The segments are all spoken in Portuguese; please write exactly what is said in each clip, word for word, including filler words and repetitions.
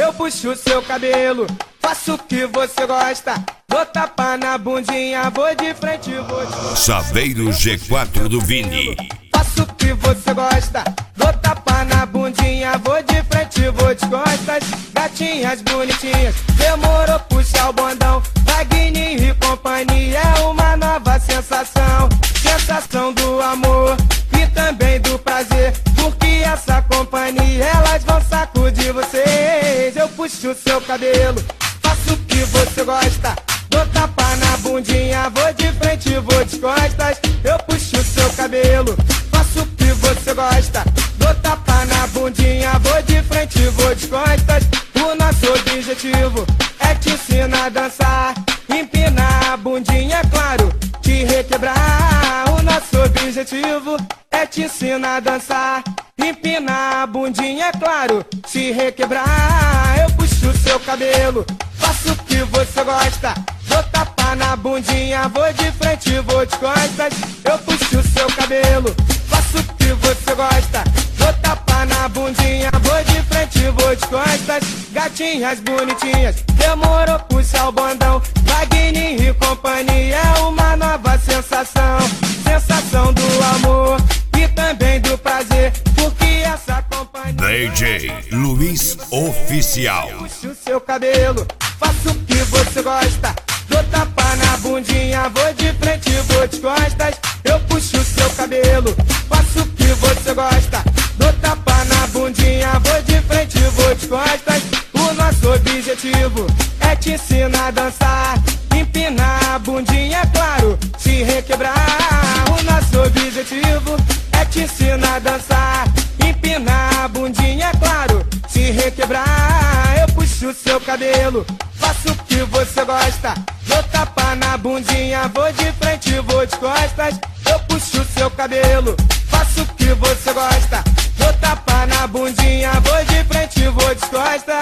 Eu puxo seu cabelo, faço o que você gosta. Dou tapa na bundinha, vou de frente, vou de... Saveiro G quatro do Vini. Faço o que você gosta. Dou tapa na bundinha, vou de frente, vou de costas. Gatinhas bonitinhas, demorou, puxa o bondão. Wagner e companhia é uma nova sensação. Sensação do amor e também do prazer, porque essa companhia elas vão sacudir vocês. Eu puxo seu cabelo, faço o que você gosta. Dou tapa na bundinha, vou de frente, vou de costas. Eu puxo seu cabelo, faço o que você gosta. Dou tapa na bundinha, vou de frente, vou de costas. O nosso objetivo é te ensinar a dançar, empinar a bundinha, é claro, te requebrar. O nosso objetivo é te ensinar a dançar, empinar a bundinha, é claro, te requebrar. Eu puxo seu cabelo, faço o que você gosta. Dou tapa na bundinha, vou de frente, vou de costas. Eu puxo seu cabelo, faço o que você gosta. Dou tapa na bundinha, vou de frente, vou de costas. Gatinhas bonitinhas, demorou, puxa o bondão. Wagner e companhia é uma nova sensação. Sensação do amor e também do prazer, porque essa companhia... D J Luiz Oficial. Puxo seu cabelo, faço o que você gosta. Dou tapa na bundinha, vou de frente, vou de costas. Eu puxo seu cabelo, faço o que você gosta. Dou tapa na bundinha, vou de frente, vou de costas. O nosso objetivo é te ensinar a dançar, empinar a bundinha, é claro, te requebrar. O nosso objetivo é te ensinar a dançar, empinar a bundinha, é claro, te requebrar. Eu puxo seu cabelo, faço o que você gosta. Dou tapa na bundinha, vou de frente, vou de costas. Eu puxo seu cabelo, faço o que você gosta. Dou tapa na bundinha, vou de frente, vou de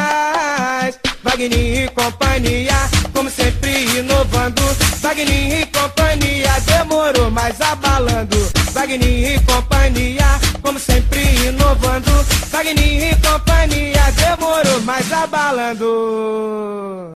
costas. Wagner e companhia, como sempre inovando. Wagner e companhia, demorou, mas abalando. Wagner e companhia, como sempre inovando. Wagner e companhia, demorou, mas abalando.